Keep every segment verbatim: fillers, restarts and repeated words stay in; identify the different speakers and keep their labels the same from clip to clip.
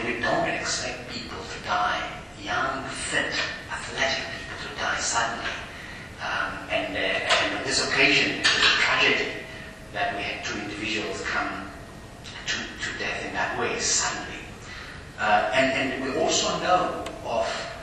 Speaker 1: we don't expect people to die, young, fit, athletic people to die suddenly. Um, and, uh, and on this occasion, it was a tragedy that we had two individuals come to, to death in that way, suddenly. Uh, and, and we also know of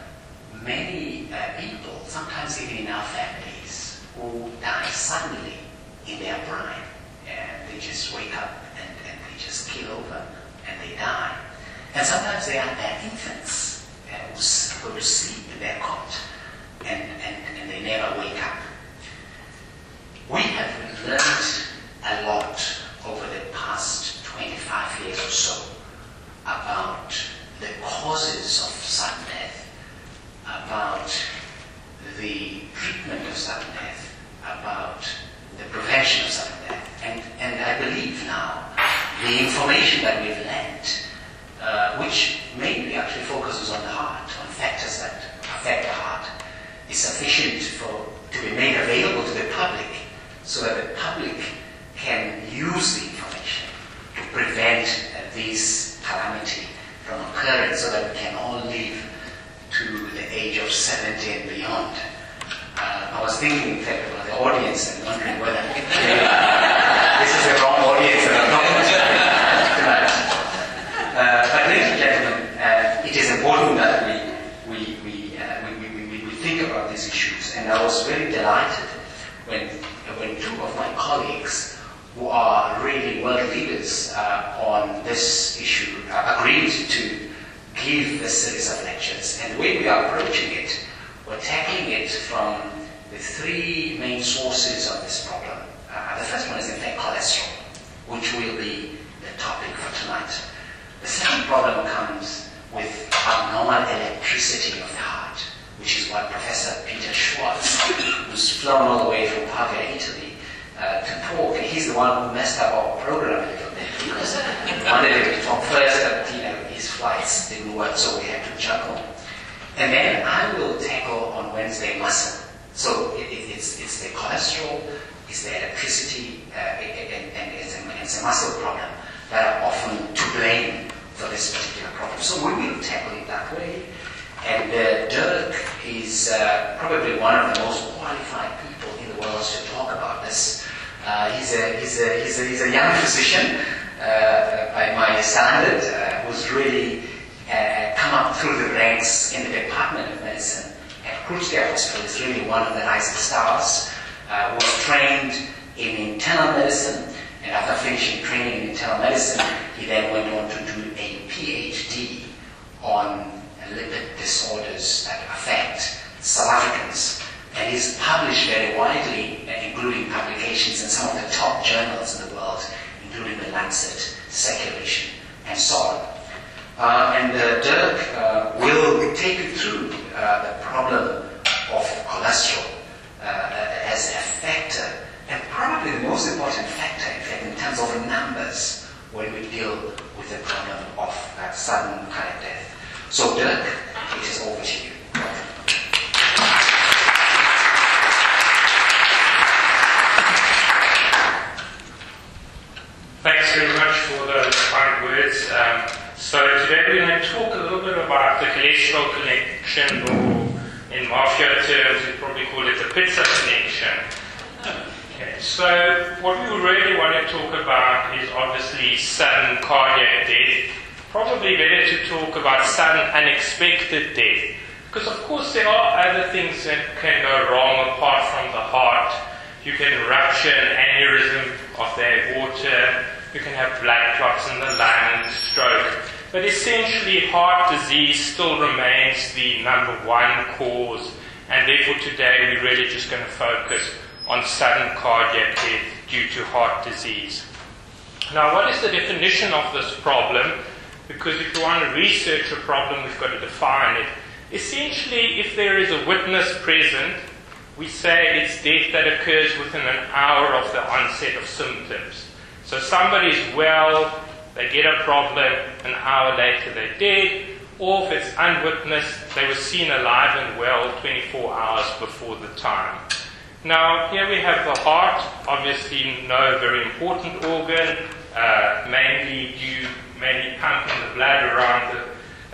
Speaker 1: many uh, people, sometimes even in our families, who die suddenly in their prime. And they just wake up and, and they just keel over and they die. And sometimes they are their infants uh, who go to sleep in their cot and, and, and they never wake up. We have learned a lot over the past twenty-five years or so about the causes of sudden death, about the treatment of sudden death, about the prevention of sudden death. And, and I believe now the information that we've learned, uh, which mainly actually focuses on the heart, on factors that affect the heart, is sufficient for to be made available to the public so that the public can use the information to prevent uh, this calamity from occurring so that we can all live to the age of seventy and beyond. Uh, I was thinking, in fact, about the audience and wondering whether uh, this is the wrong audience that I'm talking to tonight. Uh, but ladies and gentlemen, uh, it is important that we we we, uh, we, we, we we think about these issues. And I was very delighted when when two of my colleagues, who are really world leaders uh, on this issue, uh, agreed to give a series of lectures. And the way we are approaching it, we're tackling it from the three main sources of this problem. Uh, the first one is, in fact, cholesterol, which will be the topic for tonight. The second problem comes with abnormal electricity of the heart, which is what Professor Peter Schwartz, who's flown all the way from Pavia, Italy, uh, to talk. He's the one who messed up our program a little bit because we wanted him to talk first, but you know, his flights didn't work, so we had to juggle. And then I will tackle on Wednesday muscle. So it, it, it's, it's the cholesterol, it's the electricity, uh, and, and it's, a, it's a muscle problem that are often to blame for this particular problem. So we will tackle it that way. And uh, Dirk is uh, probably one of the most qualified people in the world to talk about this. Uh, he's, a, he's, a, he's, a, he's a young physician, uh, by my standard, uh, who's really uh, come up through the ranks in the Department of Medicine at Kruczkia Hospital. Is really one of the rising stars, uh, who was trained in internal medicine, and after finishing training in internal medicine, he then went on to do a PhD on lipid disorders that affect South Africans. And he's published very widely, including publications in some of the top journals in the world, including the Lancet, Circulation, and so on. Uh, and uh, Dirk uh, will take you through uh, the problem of cholesterol uh, as a factor, and probably the most important factor, in fact, in terms of numbers, when we deal with the problem of uh, sudden cardiac death. So Dirk, it is over to you.
Speaker 2: Thanks very much for those kind words. Um, so today we're going to talk a little bit about the cholesterol connection, or in mafia terms we probably call it the pizza connection. Okay, so what we really want to talk about is obviously sudden cardiac death. Probably better to talk about sudden unexpected death, because of course there are other things that can go wrong apart from the heart. You can rupture an aneurysm of the aorta, you can have blood clots in the lungs, stroke, but essentially heart disease still remains the number one cause, and therefore today we're really just going to focus on sudden cardiac death due to heart disease. Now, what is the definition of this problem? Because if you want to research a problem, we've got to define it. Essentially, if there is a witness present, we say it's death that occurs within an hour of the onset of symptoms. So somebody's well, they get a problem, an hour later they're dead, or if it's unwitnessed, they were seen alive and well twenty-four hours before the time. Now, here we have the heart, obviously no very important organ, uh, mainly due mainly pumping the blood around the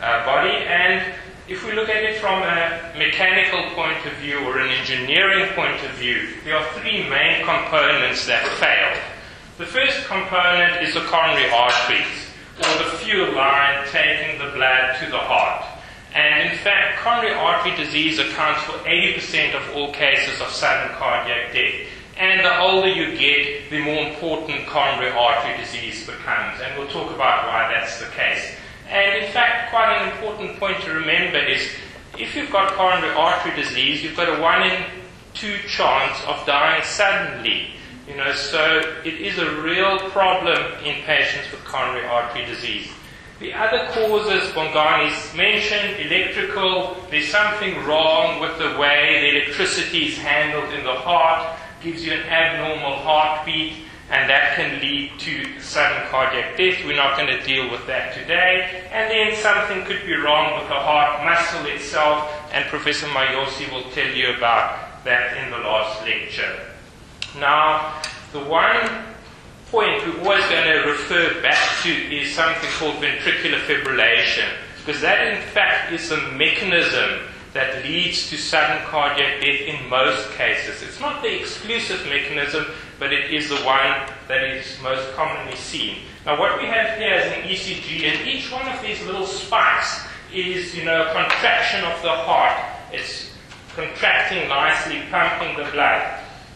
Speaker 2: uh, body. And if we look at it from a mechanical point of view or an engineering point of view, there are three main components that fail. The first component is the coronary arteries, or the fuel line taking the blood to the heart. And in fact, coronary artery disease accounts for eighty percent of all cases of sudden cardiac death. And the older you get, the more important coronary artery disease becomes. And we'll talk about why that's the case. And in fact, quite an important point to remember is, if you've got coronary artery disease, you've got a one in two chance of dying suddenly. You know, so it is a real problem in patients with coronary artery disease. The other causes, Bongani's mentioned, electrical. There's something wrong with the way the electricity is handled in the heart, gives you an abnormal heartbeat, and that can lead to sudden cardiac death. We're not going to deal with that today. And then something could be wrong with the heart muscle itself, and Professor Mayosi will tell you about that in the last lecture. Now, the one point we're always going to refer back to is something called ventricular fibrillation, because that in fact is the mechanism that leads to sudden cardiac death in most cases. It's not the exclusive mechanism, but it is the one that is most commonly seen. Now what we have here is an E C G, and each one of these little spikes is, you know, a contraction of the heart. It's contracting nicely, pumping the blood.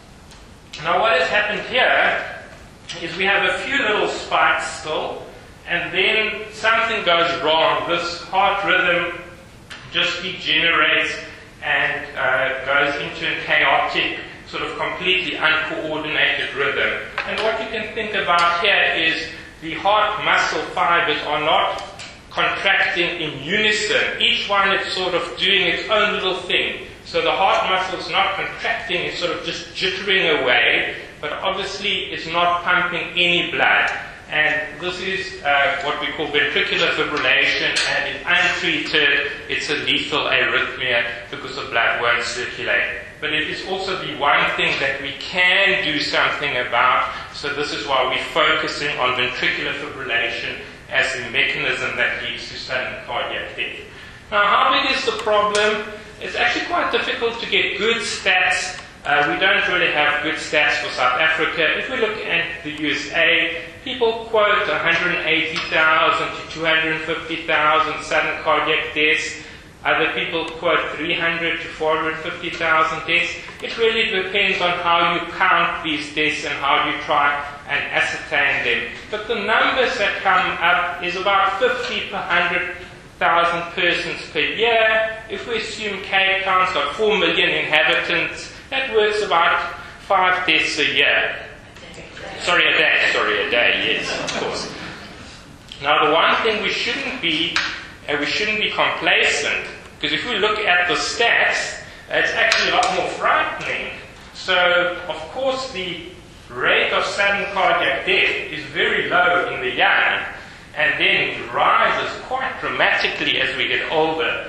Speaker 2: Now what has happened here is we have a few little spikes still, and then something goes wrong. This heart rhythm just degenerates and uh, goes into a chaotic, sort of completely uncoordinated rhythm. And what you can think about here is the heart muscle fibers are not contracting in unison. Each one is sort of doing its own little thing. So the heart muscle is not contracting, it's sort of just jittering away, but obviously it's not pumping any blood. And this is uh, what we call ventricular fibrillation, and if untreated, it's a lethal arrhythmia because the blood won't circulate. But it is also the one thing that we can do something about, so this is why we're focusing on ventricular fibrillation as the mechanism that leads to sudden cardiac death. Now, how big is the problem? It's actually quite difficult to get good stats. Uh, we don't really have good stats for South Africa. If we look at the U S A, people quote one hundred eighty thousand to two hundred fifty thousand sudden cardiac deaths. Other people quote three hundred to four hundred fifty thousand deaths. It really depends on how you count these deaths and how you try and ascertain them. But the numbers that come up is about fifty per one hundred thousand persons per year. If we assume Cape Town's got four million inhabitants, that works about five deaths a year. Sorry, a day. Sorry, a day, yes, of course. Now, the one thing we shouldn't be, uh, we shouldn't be complacent, because if we look at the stats, it's actually a lot more frightening. So, of course, the rate of sudden cardiac death is very low in the young, and then it rises quite dramatically as we get older.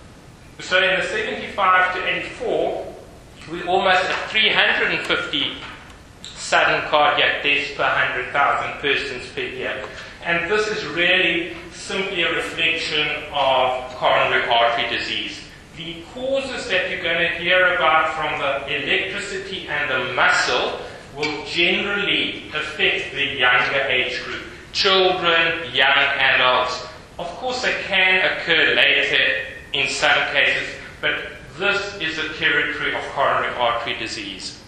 Speaker 2: So in the seventy-five to eighty-four, we almost at three hundred fifty sudden cardiac deaths per one hundred thousand persons per year. And this is really simply a reflection of coronary artery disease. The causes that you're going to hear about from the electricity and the muscle will generally affect the younger age group. Children, young adults. Of course, they can occur later in some cases, but this is the territory of coronary artery disease.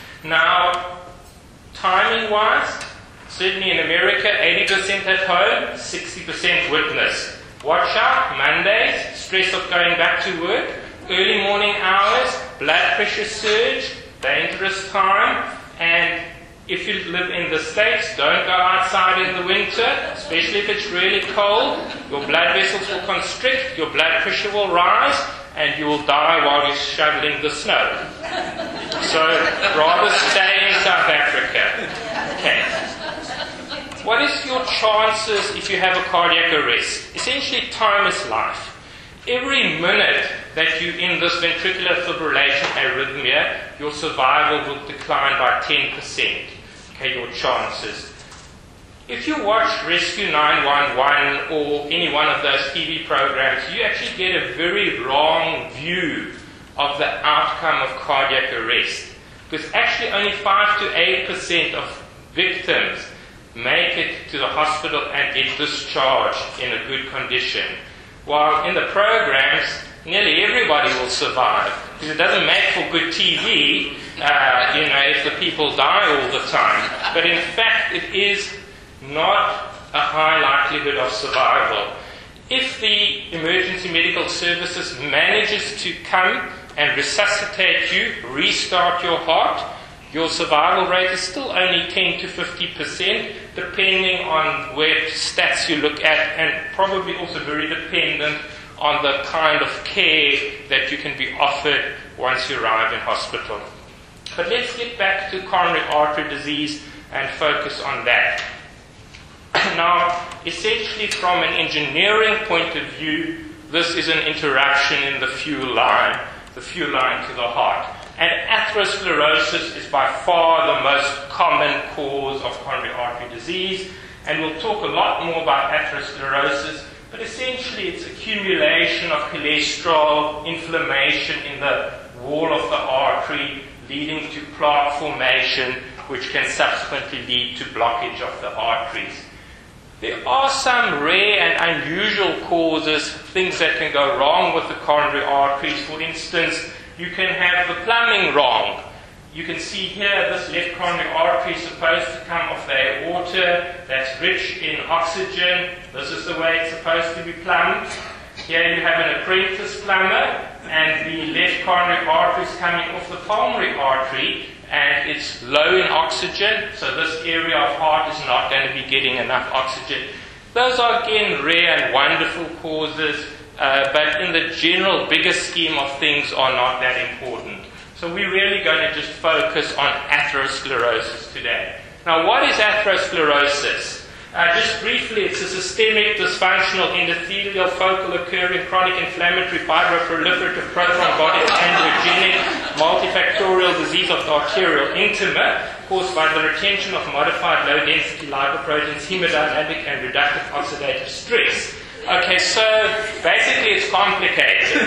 Speaker 2: Now, timing-wise, certainly in America, eighty percent at home, sixty percent witness. Watch out, Mondays, stress of going back to work, early morning hours, blood pressure surge, dangerous time, and if you live in the States, don't go outside in the winter, especially if it's really cold. Your blood vessels will constrict, your blood pressure will rise, and you will die while you're shoveling the snow. So, rather stay in South Africa. Okay. What is your chances if you have a cardiac arrest? Essentially, time is life. Every minute that you're in this ventricular fibrillation arrhythmia, your survival will decline by ten percent. Okay, your chances. if you watch Rescue nine one one or any one of those T V programs, you actually get a very wrong view of the outcome of cardiac arrest. Because actually only five to eight percent of victims make it to the hospital and get discharged in a good condition. While in the programs, nearly everybody will survive. Because it doesn't make for good T V, uh, you know, if the people die all the time. But in fact, it is not a high likelihood of survival. If the emergency medical services manages to come and resuscitate you, restart your heart, your survival rate is still only ten to fifty percent, depending on where stats you look at, and probably also very dependent on the kind of care that you can be offered once you arrive in hospital. But let's get back to coronary artery disease and focus on that. Now, essentially from an engineering point of view, this is an interruption in the fuel line, the fuel line to the heart. And atherosclerosis is by far the most common cause of coronary artery disease. And we'll talk a lot more about atherosclerosis, but essentially it's accumulation of cholesterol, inflammation in the wall of the artery, leading to plaque formation, which can subsequently lead to blockage of the arteries. There are some rare and unusual causes, things that can go wrong with the coronary arteries. For instance, you can have the plumbing wrong. You can see here this left coronary artery is supposed to come off the aorta that's rich in oxygen. This is the way it's supposed to be plumbed. Here you have an apprentice plumber, and the left coronary artery is coming off the pulmonary artery, and it's low in oxygen, so this area of heart is not going to be getting enough oxygen. Those are again rare and wonderful causes, uh, but in the general bigger scheme of things are not that important. So we're really going to just focus on atherosclerosis today. Now, what is atherosclerosis? Uh, just briefly, it's a systemic, dysfunctional, endothelial, focal occurring, chronic inflammatory, fibroproliferative, prothrombotic, angiogenic, multifactorial disease of the arterial intima caused by the retention of modified low-density lipoproteins, hemodynamic and reductive oxidative stress. Okay, so basically it's complicated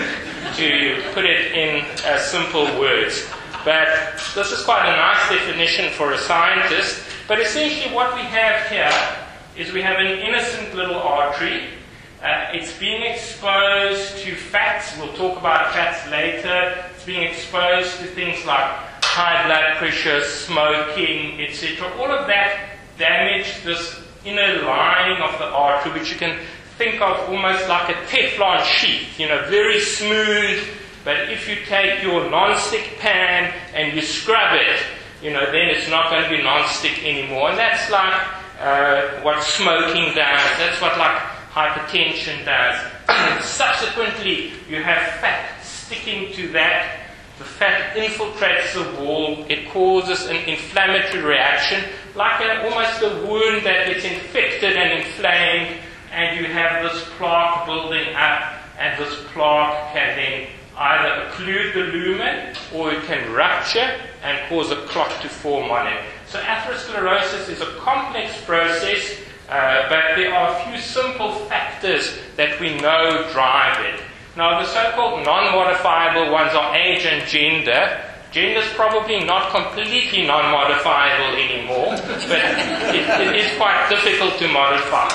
Speaker 2: to put it in uh, simple words. But this is quite a nice definition for a scientist. But essentially what we have here is we have an innocent little artery. Uh, it's being exposed to fats. We'll talk about fats later. It's being exposed to things like high blood pressure, smoking, et cetera. All of that damage this inner lining of the artery, which you can think of almost like a Teflon sheath, you know, very smooth. But if you take your non-stick pan and you scrub it, you know, then it's not going to be non-stick anymore. And that's like uh, what smoking does. That's what like hypertension does. Subsequently, you have fat sticking to that. The fat infiltrates the wall. It causes an inflammatory reaction, like a, almost a wound that gets infected and inflamed, and you have this plaque building up, and this plaque can then either occlude the lumen or it can rupture and cause a clot to form on it. So atherosclerosis is a complex process, uh, but there are a few simple factors that we know drive it. Now the so-called non-modifiable ones are age and gender. Gender is probably not completely non-modifiable anymore, but it, it is quite difficult to modify.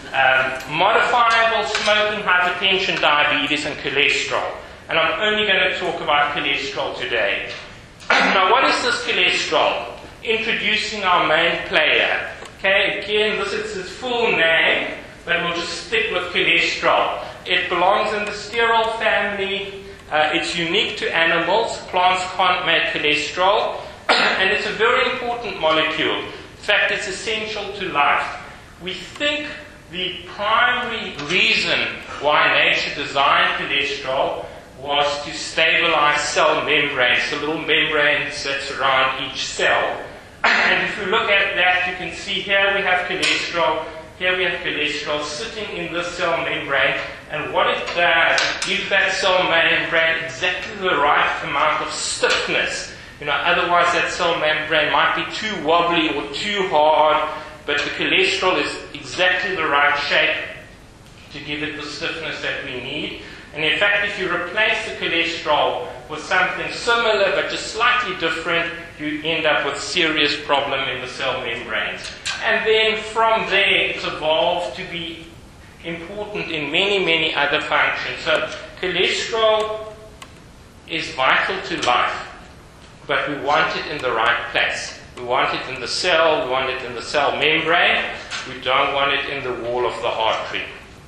Speaker 2: Um, modifiable smoking, hypertension, diabetes, and cholesterol. And I'm only going to talk about cholesterol today. Now, what is this cholesterol? Introducing our main player. Okay, again, this is its full name, but we'll just stick with cholesterol. It belongs in the sterol family. Uh, it's unique to animals. Plants can't make cholesterol. And it's a very important molecule. In fact, it's essential to life. We think the primary reason why nature designed cholesterol was to stabilize cell membranes, the little membranes that surround each cell. And if you look at that, you can see here we have cholesterol, here we have cholesterol sitting in this cell membrane, and what it does, it gives that cell membrane exactly the right amount of stiffness. You know, otherwise that cell membrane might be too wobbly or too hard, but the cholesterol is exactly the right shape to give it the stiffness that we need. And in fact, if you replace the cholesterol with something similar but just slightly different, you end up with serious problem in the cell membranes. And then from there, it's evolved to be important in many, many other functions. So cholesterol is vital to life, but we want it in the right place. We want it in the cell, we want it in the cell membrane, we don't want it in the wall of the artery.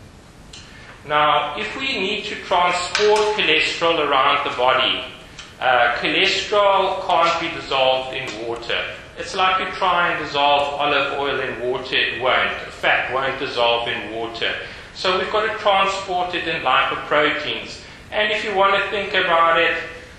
Speaker 2: Now, if we need to transport cholesterol around the body, uh, cholesterol can't be dissolved in water. It's like you try and dissolve olive oil in water, it won't. Fat won't dissolve in water. So we've got to transport it in lipoproteins. And if you want to think about it,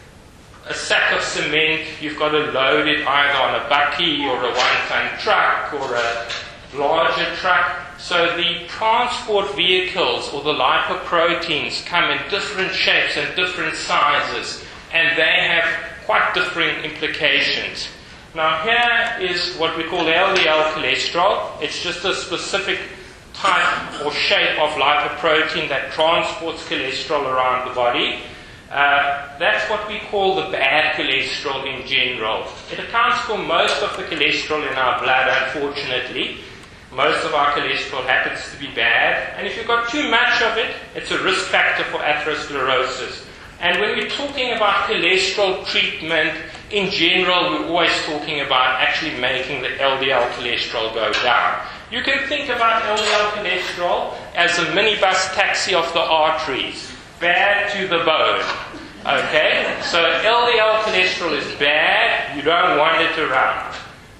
Speaker 2: a sack of cement, you've got to load it either on a bakkie or a one-ton truck or a larger truck. So the transport vehicles or the lipoproteins come in different shapes and different sizes, and they have quite different implications. Now here is what we call L D L cholesterol. It's just a specific type or shape of lipoprotein that transports cholesterol around the body. Uh, that's what we call the bad cholesterol in general. It accounts for most of the cholesterol in our blood, unfortunately. Most of our cholesterol happens to be bad. And if you've got too much of it, it's a risk factor for atherosclerosis. And when we're talking about cholesterol treatment, in general, we're always talking about actually making the L D L cholesterol go down. You can think about L D L cholesterol as a minibus taxi of the arteries. Bad to the bone. Okay? So L D L cholesterol is bad. You don't want it around.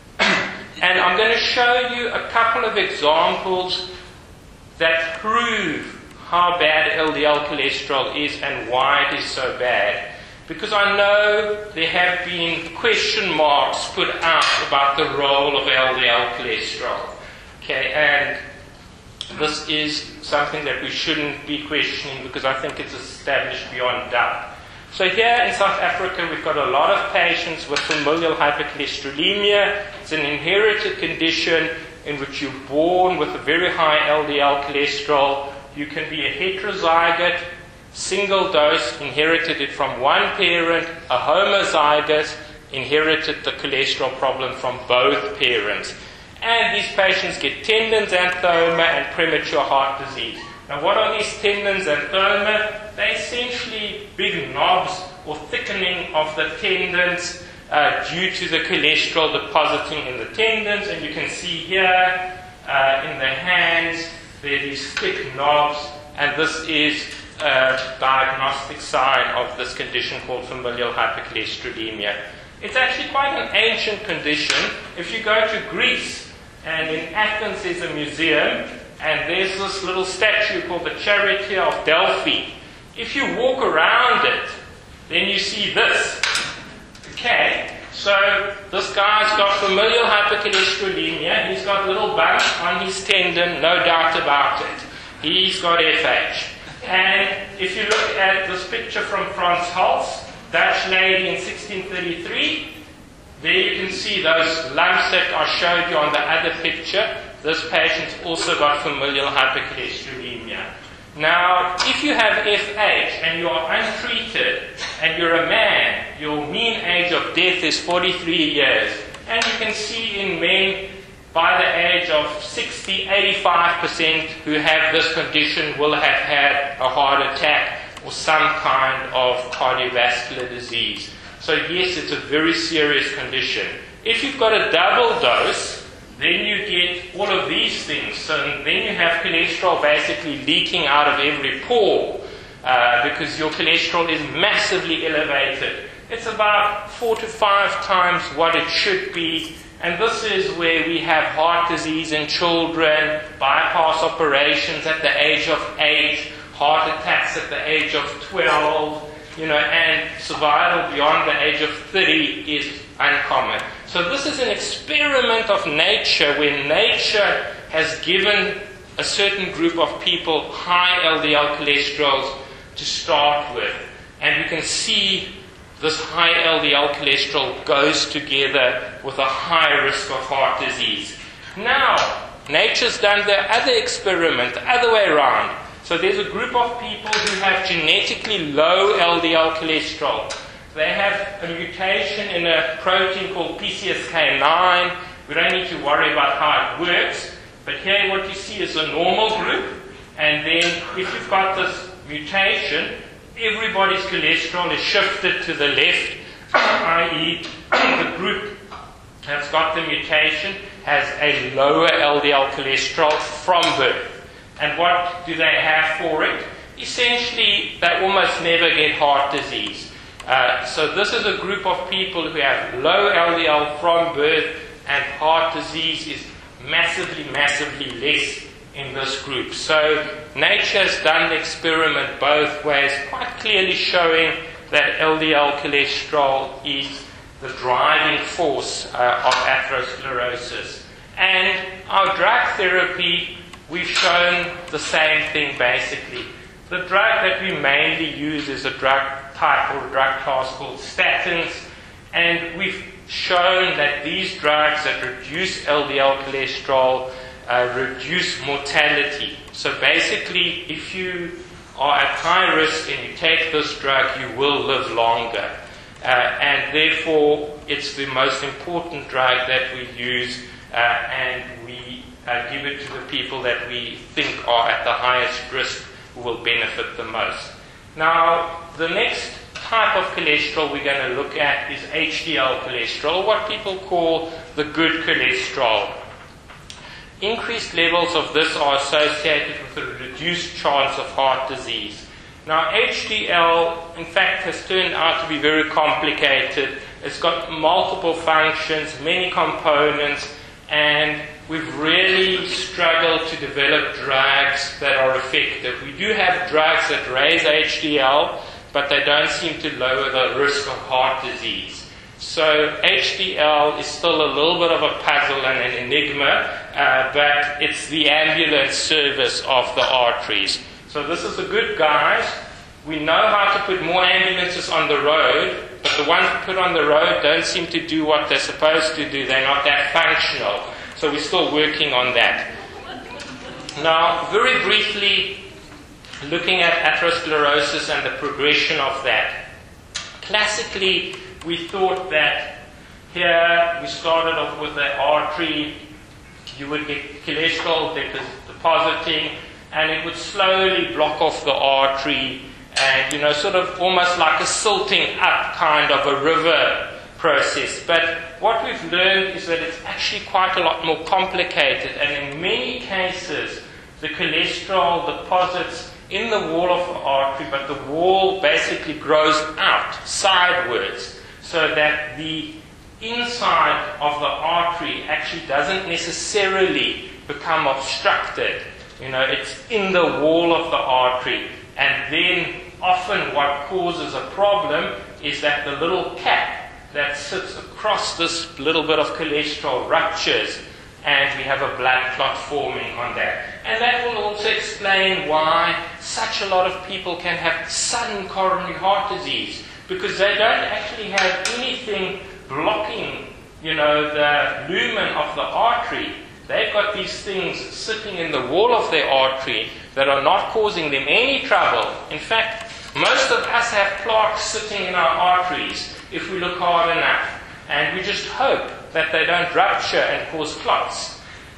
Speaker 2: And I'm going to show you a couple of examples that prove how bad L D L cholesterol is and why it is so bad. Because I know there have been question marks put out about the role of L D L cholesterol. Okay, and this is something that we shouldn't be questioning because I think it's established beyond doubt. So here in South Africa, we've got a lot of patients with familial hypercholesterolemia. It's an inherited condition in which you're born with a very high L D L cholesterol. You can be a heterozygote, single dose, inherited it from one parent, a homozygous, inherited the cholesterol problem from both parents. And these patients get tendon xanthoma and premature heart disease. Now, what are these tendon xanthoma? They're essentially big knobs or thickening of the tendons uh, due to the cholesterol depositing in the tendons. And you can see here uh, in the hands, there are these thick knobs, and this is a diagnostic sign of this condition called familial hypercholesterolemia. It's actually quite an ancient condition. If you go to Greece, and in Athens there's a museum, and there's this little statue called the Charioteer of Delphi. If you walk around it, then you see this. Okay, so this guy's got familial hypercholesterolemia. He's got little bumps on his tendon, no doubt about it. He's got F H. And if you look at this picture from Frans Hals, Dutch lady in sixteen thirty-three, there you can see those lumps that I showed you on the other picture. This patient's also got familial hypercholesterolemia. Now, if you have F H and you are untreated and you're a man, your mean age of death is forty-three years. And you can see in men by the age of sixty, eighty-five percent who have this condition will have had a heart attack or some kind of cardiovascular disease. So yes, it's a very serious condition. If you've got a double dose, then you get all of these things. So then you have cholesterol basically leaking out of every pore uh, because your cholesterol is massively elevated. It's about four to five times what it should be. And this is where we have heart disease in children, bypass operations at the age of eight, heart attacks at the age of twelve, you know, and survival beyond the age of thirty is uncommon. So this is an experiment of nature where nature has given a certain group of people high L D L cholesterols to start with. And you can see this high L D L cholesterol goes together with a high risk of heart disease. Now, nature's done the other experiment, the other way around. So there's a group of people who have genetically low L D L cholesterol. They have a mutation in a protein called P C S K nine. We don't need to worry about how it works. But here what you see is a normal group. And then if you've got this mutation, everybody's cholesterol is shifted to the left, that is the group that's got the mutation has a lower L D L cholesterol from birth. And what do they have for it? Essentially, they almost never get heart disease. Uh, so this is a group of people who have low L D L from birth, and heart disease is massively, massively less in this group. So nature has done the experiment both ways, quite clearly showing that L D L cholesterol is the driving force uh, of atherosclerosis. And our drug therapy, we've shown the same thing basically. The drug that we mainly use is a drug type or drug class called statins, and we've shown that these drugs that reduce L D L cholesterol uh, reduce mortality. So basically, if you are at high risk and you take this drug, you will live longer. Uh, and therefore, it's the most important drug that we use, uh, and we uh, give it to the people that we think are at the highest risk, who will benefit the most. Now, the next type of cholesterol we're going to look at is H D L cholesterol, what people call the good cholesterol. Increased levels of this are associated with a reduced chance of heart disease. Now, H D L, in fact, has turned out to be very complicated. It's got multiple functions, many components, and we've really struggled to develop drugs that are effective. We do have drugs that raise H D L, but they don't seem to lower the risk of heart disease. So H D L is still a little bit of a puzzle and an enigma, uh, but it's the ambulance service of the arteries. So this is the good guys. We know how to put more ambulances on the road, but the ones put on the road don't seem to do what they're supposed to do. They're not that functional. So we're still working on that. Now, very briefly, looking at atherosclerosis and the progression of that. Classically, we thought that here we started off with the artery, you would get cholesterol depositing, and it would slowly block off the artery, and, you know, sort of almost like a silting up kind of a river process. But what we've learned is that it's actually quite a lot more complicated, and in many cases, the cholesterol deposits in the wall of the artery, but the wall basically grows out sidewards, so that the inside of the artery actually doesn't necessarily become obstructed. You know, it's in the wall of the artery. And then often what causes a problem is that the little cap that sits across this little bit of cholesterol ruptures, and we have a blood clot forming on that. And that will also explain why such a lot of people can have sudden coronary heart disease, because they don't actually have anything blocking, you know, the lumen of the artery. They've got these things sitting in the wall of their artery that are not causing them any trouble. In fact, most of us have plaques sitting in our arteries if we look hard enough. And we just hope that they don't rupture and cause clots.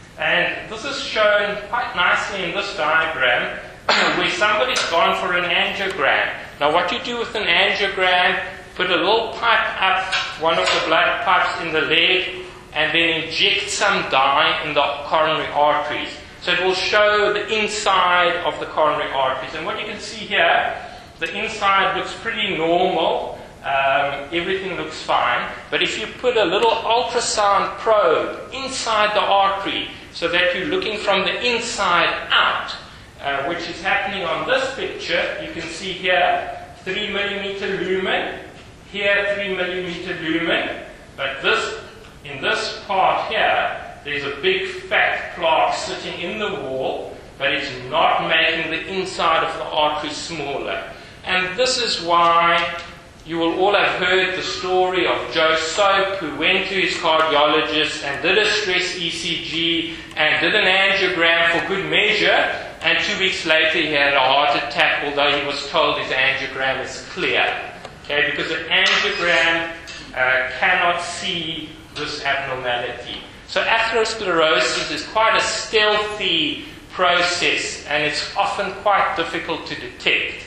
Speaker 2: And this is shown quite nicely in this diagram where somebody's gone for an angiogram. Now what you do with an angiogram, put a little pipe up one of the blood pipes in the leg, and then inject some dye in the coronary arteries. So it will show the inside of the coronary arteries. And what you can see here, the inside looks pretty normal. Um, everything looks fine. But if you put a little ultrasound probe inside the artery, so that you're looking from the inside out, uh, which is happening on this picture, you can see here, three millimeter lumen, here three millimeter lumen, but this, in this part here, there's a big fat plaque sitting in the wall, but it's not making the inside of the artery smaller. And this is why you will all have heard the story of Joe Soap, who went to his cardiologist and did a stress E C G and did an angiogram for good measure, and two weeks later he had a heart attack, although he was told his angiogram is clear. Okay, because an angiogram uh, cannot see this abnormality. So atherosclerosis is quite a stealthy process, and it's often quite difficult to detect.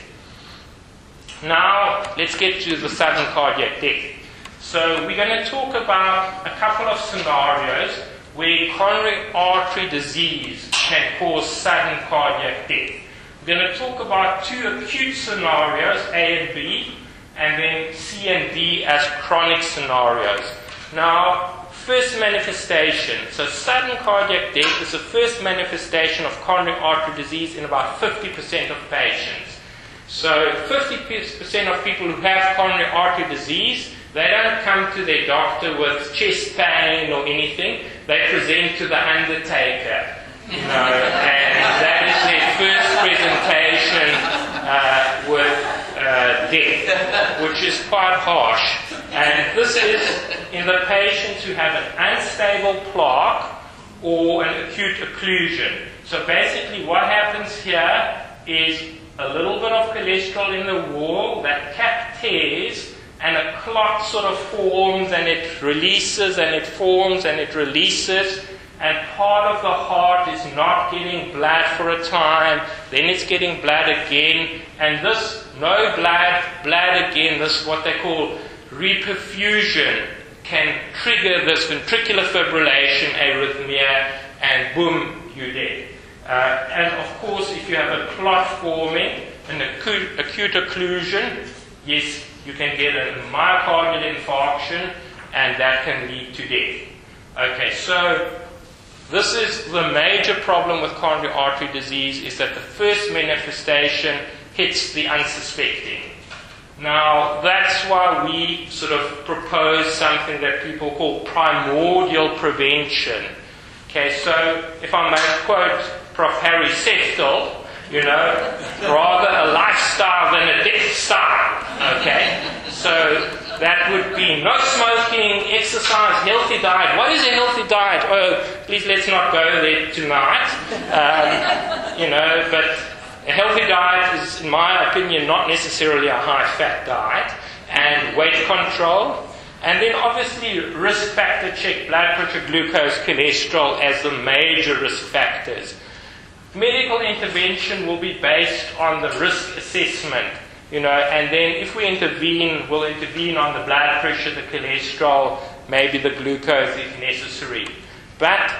Speaker 2: Now, let's get to the sudden cardiac death. So we're going to talk about a couple of scenarios where coronary artery disease can cause sudden cardiac death. We're going to talk about two acute scenarios, A and B, and then C and D as chronic scenarios. Now, first manifestation. So sudden cardiac death is the first manifestation of coronary artery disease in about fifty percent of patients. So fifty percent of people who have coronary artery disease, they don't come to their doctor with chest pain or anything. They present to the undertaker, you know, and that is their first presentation uh, with uh, death, which is quite harsh. And this is in the patients who have an unstable plaque or an acute occlusion. So basically what happens here is a little bit of cholesterol in the wall, that cap tears, and a clot sort of forms, and it releases, and it forms, and it releases, and part of the heart is not getting blood for a time, then it's getting blood again, and this no blood, blood again, this what they call reperfusion, can trigger this ventricular fibrillation arrhythmia, and boom, you're dead. Uh, and of course, if you have a clot forming, an acute, acute occlusion, yes, you can get a myocardial infarction, and that can lead to death. Okay, so this is the major problem with coronary artery disease, is that the first manifestation hits the unsuspecting. Now, that's why we sort of propose something that people call primordial prevention. Okay, so if I may quote Professor Harry Seftel, you know, rather a lifestyle than a death style. Okay, so that would be no smoking, exercise, healthy diet. What is a healthy diet? Oh, please let's not go there tonight. Um, you know, but a healthy diet is, in my opinion, not necessarily a high-fat diet, and weight control. And then obviously risk factor check, blood pressure, glucose, cholesterol as the major risk factors. Medical intervention will be based on the risk assessment, you know, and then if we intervene, we'll intervene on the blood pressure, the cholesterol, maybe the glucose if necessary. But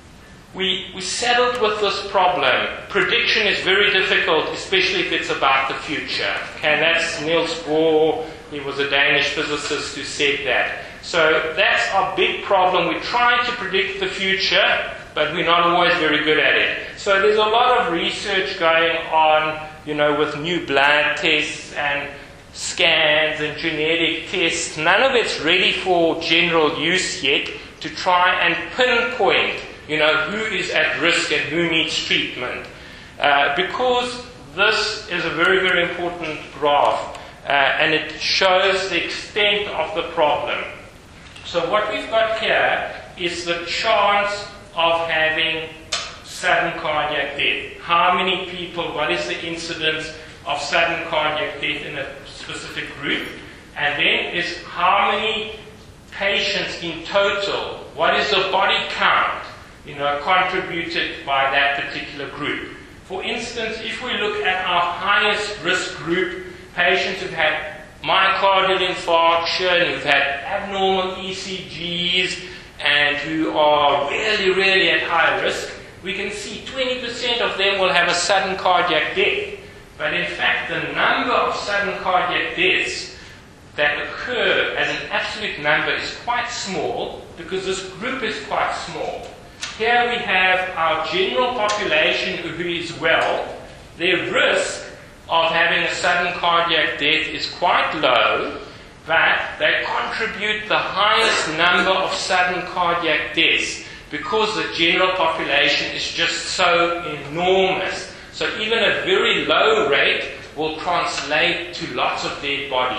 Speaker 2: we, we settled with this problem. Prediction is very difficult, especially if it's about the future. Okay, and that's Niels Bohr. He was a Danish physicist who said that. So that's our big problem. We're trying to predict the future, but we're not always very good at it. So there's a lot of research going on, you know, with new blood tests and scans and genetic tests. None of it's ready for general use yet to try and pinpoint, you know, who is at risk and who needs treatment. Uh, because this is a very, very important graph, uh, and it shows the extent of the problem. So what we've got here is the chance of having sudden cardiac death. How many people, what is the incidence of sudden cardiac death in a specific group? And then is how many patients in total, what is the body count, you know, contributed by that particular group. For instance, if we look at our highest risk group, patients who've had myocardial infarction, who've had abnormal E C Gs, and who are really, really at high risk, we can see twenty percent of them will have a sudden cardiac death. But in fact, the number of sudden cardiac deaths that occur as an absolute number is quite small, because this group is quite small. Here we have our general population who is well. Their risk of having a sudden cardiac death is quite low, but they contribute the highest number of sudden cardiac deaths because the general population is just so enormous. So even a very low rate will translate to lots of dead bodies.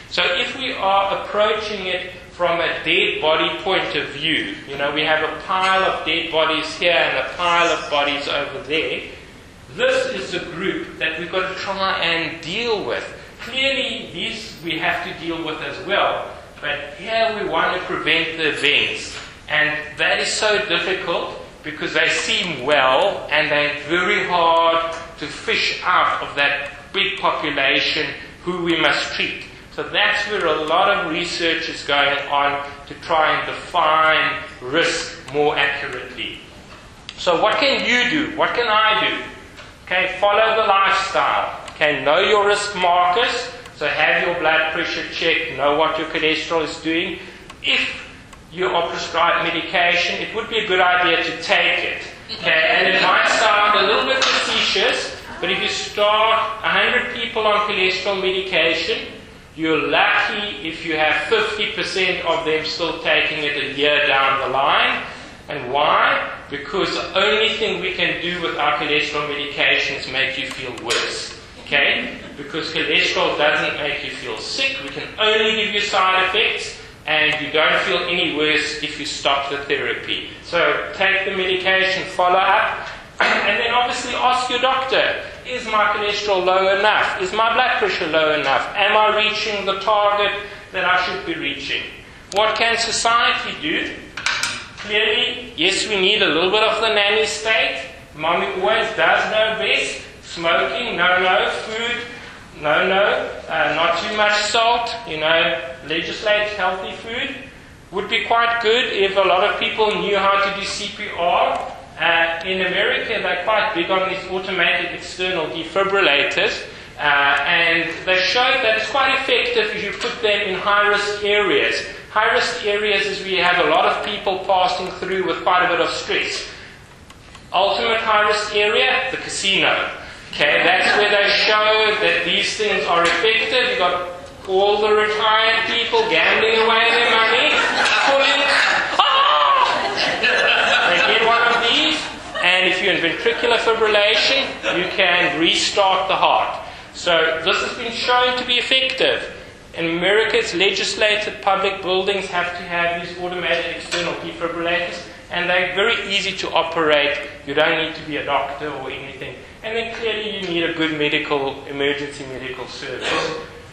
Speaker 2: So if we are approaching it from a dead body point of view, you know, we have a pile of dead bodies here and a pile of bodies over there, this is the group that we've got to try and deal with. Clearly, these we have to deal with as well, but here we want to prevent the events. And that is so difficult because they seem well and they're very hard to fish out of that big population who we must treat. So that's where a lot of research is going on to try and define risk more accurately. So what can you do? What can I do? Okay, follow the lifestyle. Okay, know your risk markers. So have your blood pressure checked, know what your cholesterol is doing. If you are prescribed medication, it would be a good idea to take it. Okay, and it might sound a little bit facetious, but if you start one hundred people on cholesterol medication, you're lucky if you have fifty percent of them still taking it a year down the line. And why? Because the only thing we can do with our cholesterol medication is make you feel worse. Okay? Because cholesterol doesn't make you feel sick. We can only give you side effects, and you don't feel any worse if you stop the therapy. So take the medication, follow up, and then obviously ask your doctor, is my cholesterol low enough? Is my blood pressure low enough? Am I reaching the target that I should be reaching? What can society do? Clearly, yes, we need a little bit of the nanny state. Mommy always does know best. Smoking, no, no. Food, no, no. Uh, not too much salt. You know, legislate healthy food. Would be quite good if a lot of people knew how to do C P R. Uh, in America, they're quite big on these automated external defibrillators, uh, and they showed that it's quite effective if you put them in high-risk areas. High-risk areas is where you have a lot of people passing through with quite a bit of stress. Ultimate high-risk area, the casino. Okay, that's where they show that these things are effective. You've got all the retired people gambling away their money, pulling, they get one of these, and if you're in ventricular fibrillation, you can restart the heart. So this has been shown to be effective. In America, it's legislated public buildings have to have these automated external defibrillators, and they're very easy to operate. You don't need to be a doctor or anything. And then clearly you need a good medical, emergency medical service.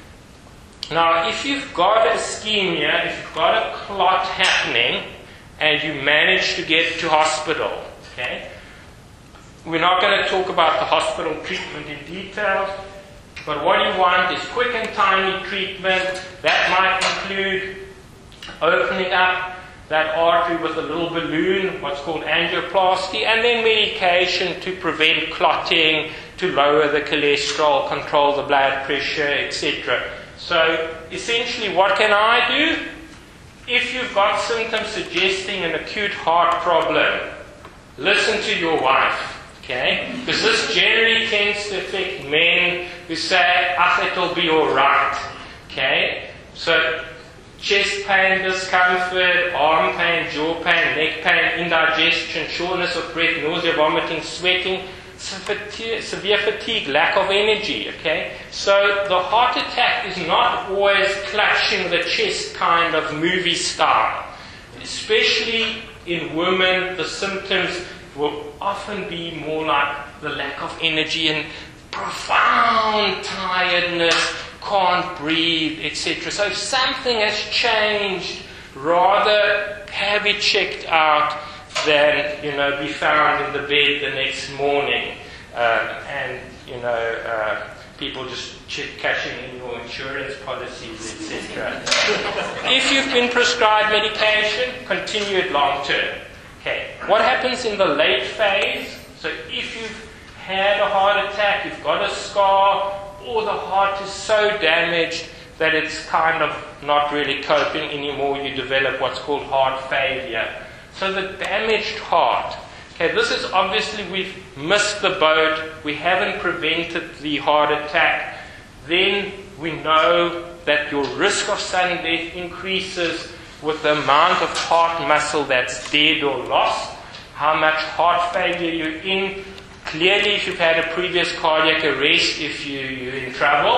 Speaker 2: Now, if you've got ischemia, if you've got a clot happening, and you manage to get to hospital, okay? We're not going to talk about the hospital treatment in detail, but what you want is quick and timely treatment. That might include opening up that artery with a little balloon, what's called angioplasty, and then medication to prevent clotting, to lower the cholesterol, control the blood pressure, et cetera. So essentially, what can I do? If you've got symptoms suggesting an acute heart problem, listen to your wife, okay? Because this generally tends to affect men who say, ah, it'll be all right, okay? So chest pain, discomfort, arm pain, jaw pain, neck pain, indigestion, shortness of breath, nausea, vomiting, sweating, severe fatigue, lack of energy, okay? So the heart attack is not always clutching the chest kind of movie style. Especially in women, the symptoms will often be more like the lack of energy and profound tiredness, can't breathe, et cetera. So if something has changed, rather have it checked out than, you know, be found in the bed the next morning uh, and, you know, uh, people just check, cashing in your insurance policies, et cetera. If you've been prescribed medication, continue it long term. Okay. What happens in the late phase? So if you've had a heart attack, you've got a scar, or the heart is so damaged that it's kind of not really coping anymore, you develop what's called heart failure. So the damaged heart, okay, this is obviously we've missed the boat, we haven't prevented the heart attack, then we know that your risk of sudden death increases with the amount of heart muscle that's dead or lost, how much heart failure you're in. Clearly, if you've had a previous cardiac arrest, if you, you're in trouble,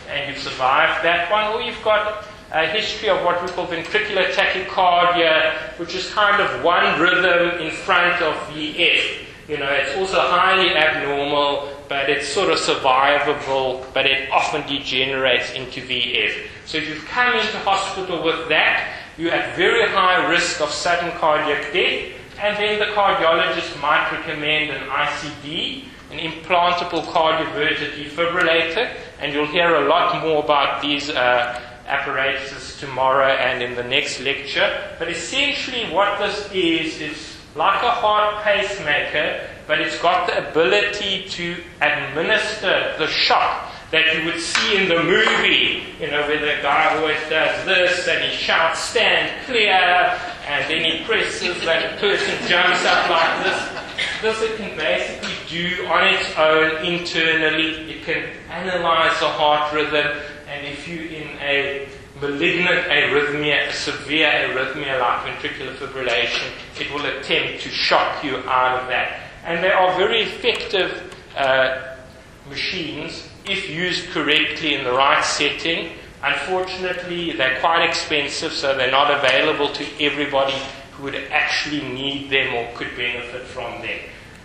Speaker 2: and you've survived that one, or you've got a history of what we call ventricular tachycardia, which is kind of one rhythm in front of V F. You know, it's also highly abnormal, but it's sort of survivable, but it often degenerates into V F. So if you've come into hospital with that, you're at very high risk of sudden cardiac death, and then the cardiologist might recommend an I C D, an implantable cardioverter defibrillator, and you'll hear a lot more about these uh, apparatuses tomorrow and in the next lecture. But essentially what this is, is like a heart pacemaker, but it's got the ability to administer the shock that you would see in the movie, you know, where the guy always does this and he shouts, "Stand clear," and then he presses and the person jumps up like this. This it can basically do on its own internally. It can analyze the heart rhythm, and if you're in a malignant arrhythmia, a severe arrhythmia like ventricular fibrillation, it will attempt to shock you out of that. And they are very effective uh, machines if used correctly in the right setting. Unfortunately, they're quite expensive, so they're not available to everybody who would actually need them or could benefit from them.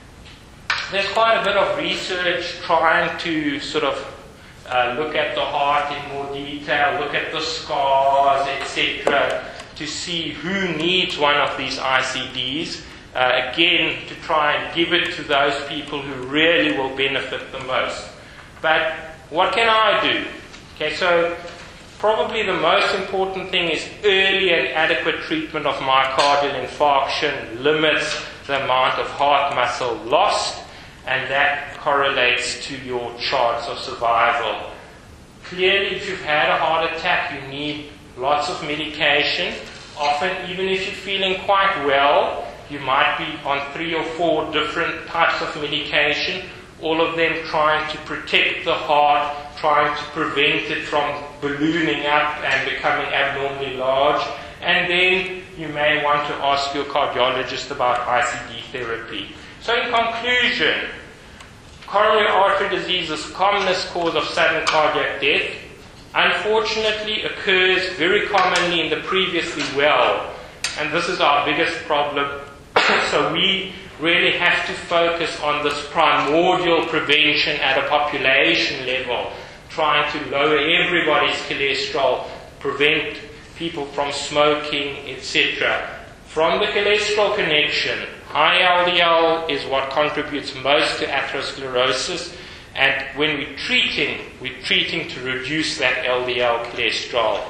Speaker 2: There's quite a bit of research trying to sort of uh, look at the heart in more detail, look at the scars, et cetera, to see who needs one of these I C Ds. Uh, again, to try and give it to those people who really will benefit the most. But what can I do? Okay, so probably the most important thing is early and adequate treatment of myocardial infarction limits the amount of heart muscle lost, and that correlates to your chance of survival. Clearly, if you've had a heart attack, you need lots of medication. Often, even if you're feeling quite well, you might be on three or four different types of medication, all of them trying to protect the heart, trying to prevent it from ballooning up and becoming abnormally large. And then you may want to ask your cardiologist about I C D therapy. So in conclusion, coronary artery disease is the commonest cause of sudden cardiac death. Unfortunately, occurs very commonly in the previously well. And this is our biggest problem. So we really have to focus on this primordial prevention at a population level, trying to lower everybody's cholesterol, prevent people from smoking, et cetera. From the cholesterol connection, high L D L is what contributes most to atherosclerosis, and when we're treating, we're treating to reduce that L D L cholesterol.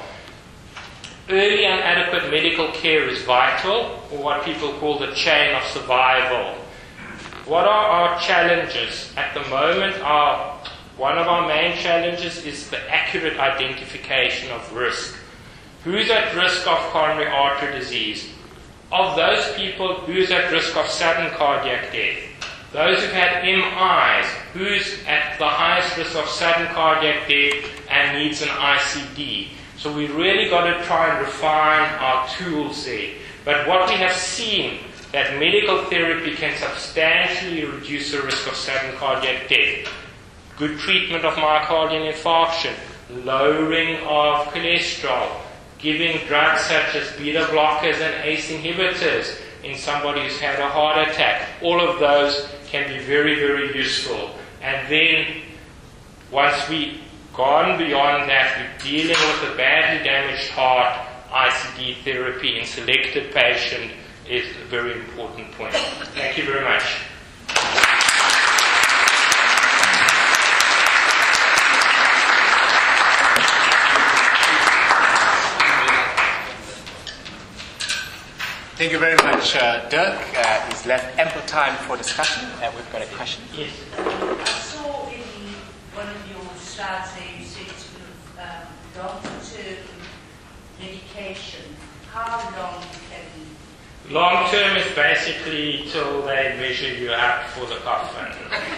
Speaker 2: Early and adequate medical care is vital, or what people call the chain of survival. What are our challenges? At the moment, our, one of our main challenges is the accurate identification of risk. Who's at risk of coronary artery disease? Of those people, who's at risk of sudden cardiac death? Those who've had M Is, who's at the highest risk of sudden cardiac death and needs an I C D? So we really got to try and refine our tools there. But what we have seen, that medical therapy can substantially reduce the risk of sudden cardiac death. Good treatment of myocardial infarction, lowering of cholesterol, giving drugs such as beta blockers and A C E inhibitors in somebody who's had a heart attack. All of those can be very, very useful. And then once we gone beyond that, we're dealing with a badly damaged heart, I C D therapy in selected patient is a very important point. Thank you very much.
Speaker 3: Thank you very much, uh, Dirk. Uh, he's left ample time for discussion, and we've got a question.
Speaker 2: Yes.
Speaker 4: I saw in one of your slides there you said sort of um, long-term medication. How long can you...
Speaker 2: Long term is basically till they measure you up for the coffin.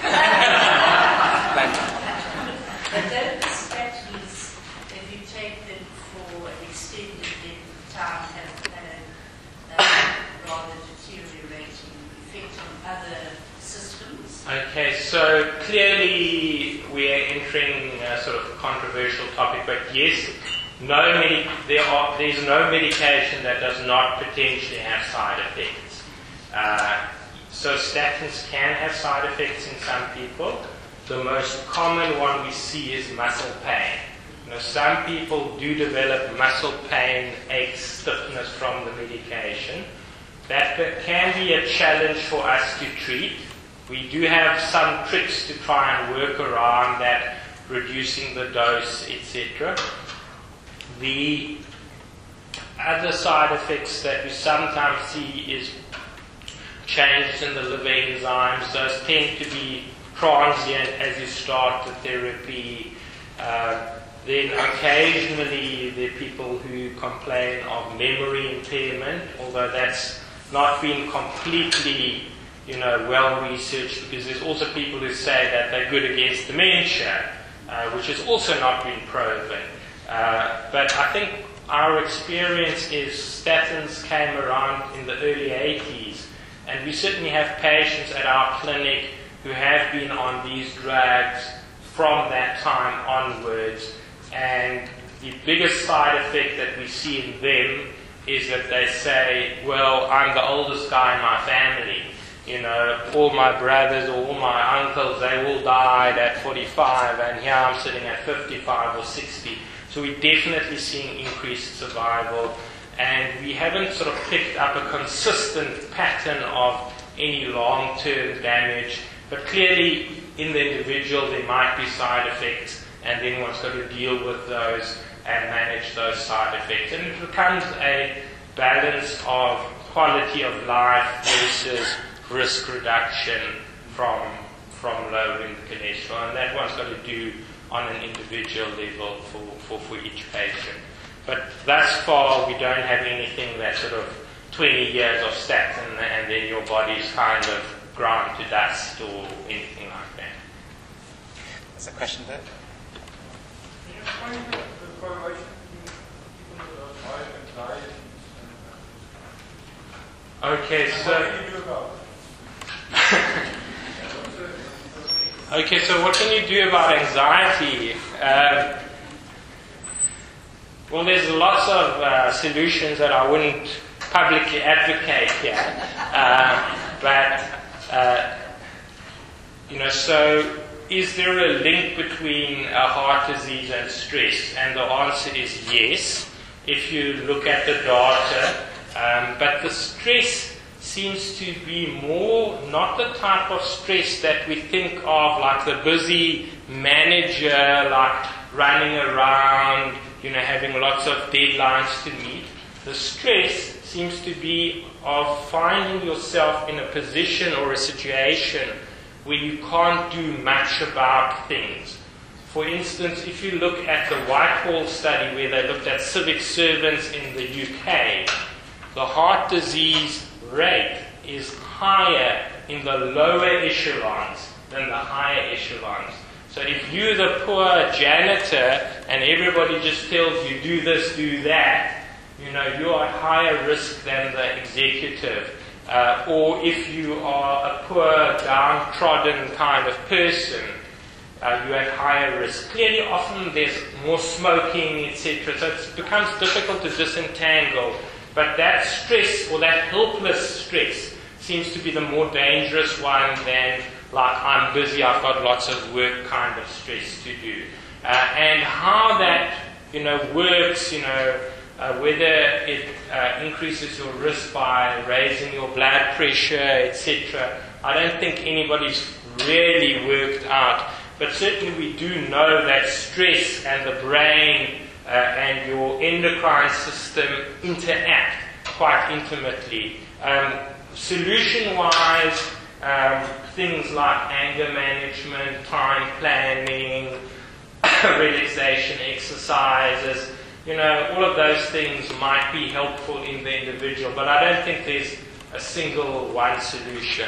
Speaker 4: But don't the statins, if you take them for an extended length of time, have a, a rather deteriorating effect on other systems?
Speaker 2: Okay, so clearly we are entering uh, sort of controversial topic, but yes, no medi- there are, there's no medication that does not potentially have side effects. Uh, so statins can have side effects in some people. The most common one we see is muscle pain. You know, some people do develop muscle pain, aches, stiffness from the medication. That can be a challenge for us to treat. We do have some tricks to try and work around that, reducing the dose, et cetera. The other side effects that we sometimes see is changes in the liver enzymes. Those tend to be transient as you start the therapy. Uh, then occasionally there are people who complain of memory impairment, although that's not been completely, you know, well researched, because there's also people who say that they're good against dementia, uh, which has also not been proven. Uh, but I think our experience is statins came around in the early eighties, and we certainly have patients at our clinic who have been on these drugs from that time onwards, and the biggest side effect that we see in them is that they say, well, I'm the oldest guy in my family. You know, all my brothers or all my uncles, they all died at forty-five, and here I'm sitting at fifty-five or sixty. So we're definitely seeing increased survival, and we haven't sort of picked up a consistent pattern of any long-term damage. But clearly, in the individual, there might be side effects, and then one's got to deal with those and manage those side effects. And it becomes a balance of quality of life versus risk reduction from from lowering the cholesterol, and that one's got to do on an individual level for, for, for each patient. But thus far, we don't have anything that's sort of twenty years of statin and then your body's kind of ground to dust or anything like that.
Speaker 3: There's a question there.
Speaker 5: Can you explain the, the correlation between people with high anxiety and
Speaker 2: Okay,
Speaker 5: and
Speaker 2: so...
Speaker 5: what can you do about it?
Speaker 2: Okay, so what can you do about anxiety? Um, well, there's lots of uh, solutions that I wouldn't publicly advocate here, uh, but uh, you know, so is there a link between uh, heart disease and stress? And the answer is yes, if you look at the data. Um, but the stress seems to be more not the type of stress that we think of, like the busy manager, like running around, you know, having lots of deadlines to meet. The stress seems to be of finding yourself in a position or a situation where you can't do much about things. For instance, if you look at the Whitehall study where they looked at civic servants in the U K, the heart disease rate is higher in the lower echelons than the higher echelons. So if you're the poor janitor and everybody just tells you do this, do that, you know, you're at higher risk than the executive. Uh, or if you are a poor, downtrodden kind of person, uh, you're at higher risk. Clearly, often there's more smoking, et cetera. So it becomes difficult to disentangle. But that stress, or that helpless stress, seems to be the more dangerous one than, like, I'm busy, I've got lots of work kind of stress to do. Uh, and how that, you know, works, you know, uh, whether it uh, increases your risk by raising your blood pressure, et cetera, I don't think anybody's really worked out. But certainly we do know that stress and the brain Uh, and your endocrine system interact quite intimately. Um, solution-wise, um, things like anger management, time planning, relaxation exercises, you know, all of those things might be helpful in the individual, but I don't think there's a single one solution.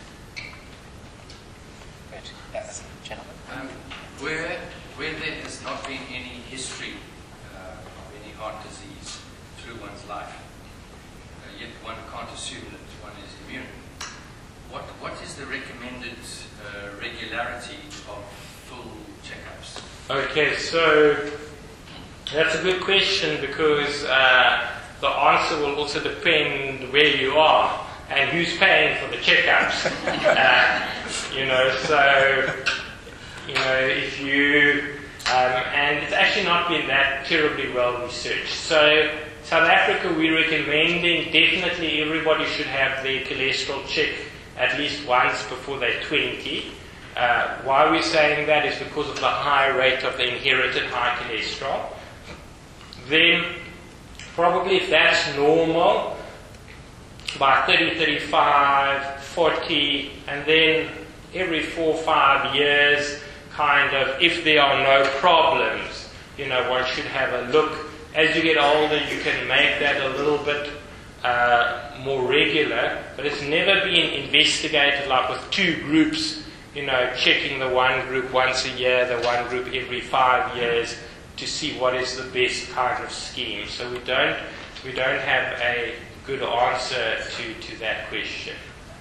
Speaker 3: Yes, gentlemen.
Speaker 6: Um, where, where there has not been any history heart disease through one's life, uh, yet one can't assume that one is immune. What what is the recommended uh, regularity of full checkups?
Speaker 2: Okay, so that's a good question because uh, the answer will also depend where you are and who's paying for the checkups. uh, you know, so, you know, if you, um, and it's actually not been that terribly well researched. So, South Africa, we're recommending definitely everybody should have their cholesterol checked at least once before they're twenty. Uh, why we're saying that is because of the high rate of the inherited high cholesterol. Then, probably if that's normal, by thirty, thirty-five, forty, and then every four or five years, kind of, if there are no problems, you know, one should have a look. As you get older, you can make that a little bit uh, more regular, but it's never been investigated like with two groups, you know, checking the one group once a year, the one group every five years, to see what is the best kind of scheme. So we don't we don't have a good answer to, to that question.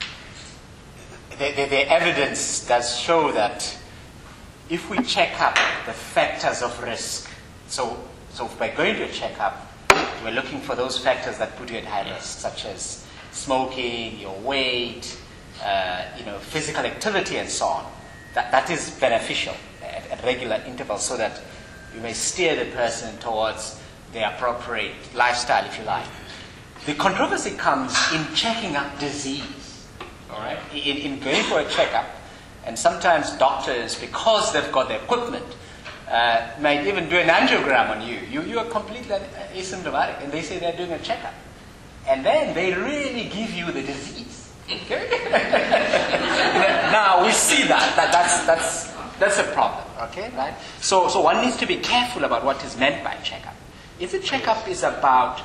Speaker 3: The, the, the evidence does show that if we check up the factors of risk, so so by going to a checkup, we're looking for those factors that put you at high risk, such as smoking, your weight, uh, you know, physical activity, and so on. That that is beneficial at, at regular intervals, so that you may steer the person towards the appropriate lifestyle, if you like. The controversy comes in checking up disease, all right? In, in going for a checkup, and sometimes doctors, because they've got the equipment, uh, might even do an angiogram on you. You you are completely asymptomatic, and they say they're doing a checkup, and then they really give you the disease. Okay? Now we see that that that's that's that's a problem. Okay, right? So so one needs to be careful about what is meant by checkup. If the checkup is about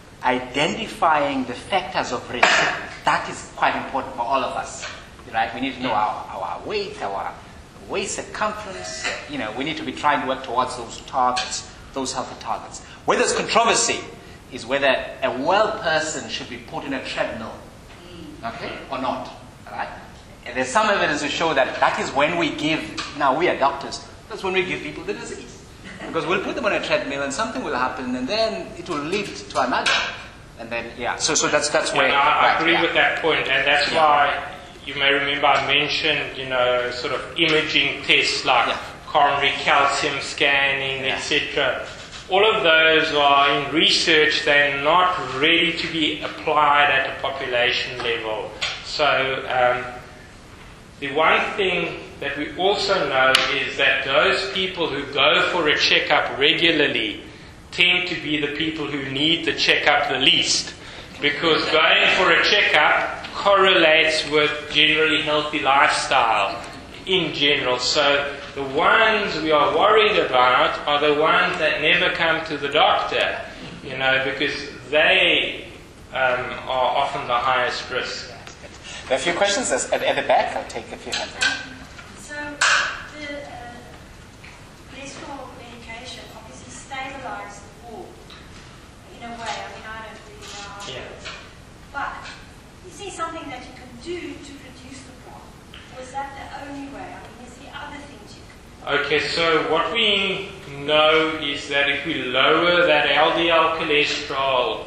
Speaker 3: identifying the factors of risk, that is quite important for all of us, right? We need to know our, our weight, our waist circumference. You know, we need to be trying to work towards those targets, those healthy targets. Where there's controversy is whether a well person should be put in a treadmill, okay, or not, right? And there's some evidence to show that that is when we give, now we are doctors, that's when we give people the disease. Because we'll put them on a treadmill and something will happen and then it will lead to another. And then, yeah, so so that's that's where...
Speaker 2: And I, I
Speaker 3: right,
Speaker 2: agree
Speaker 3: yeah.
Speaker 2: with that point, and that's
Speaker 3: Yeah.
Speaker 2: why you may remember I mentioned, you know, sort of imaging tests like
Speaker 3: Yeah.
Speaker 2: coronary calcium scanning,
Speaker 3: Yeah.
Speaker 2: et cetera. All of those are in research, they're not ready to be applied at a population level. So um, the one thing that we also know is that those people who go for a checkup regularly tend to be the people who need the checkup the least, because going for a checkup correlates with generally healthy lifestyle in general. So the ones we are worried about are the ones that never come to the doctor, you know, because they um, are often the highest risk.
Speaker 3: There are a few questions at, at the back. I'll take a few hands.
Speaker 7: So the uh, cholesterol medication obviously stabilizes the wall in a way. I mean, I don't really know how it
Speaker 2: Yeah.
Speaker 7: works. But is there something that you can do to reduce the plaque? Or is that the only way? I mean, is there other things you can do?
Speaker 2: Okay, so what we know is that if we lower that L D L cholesterol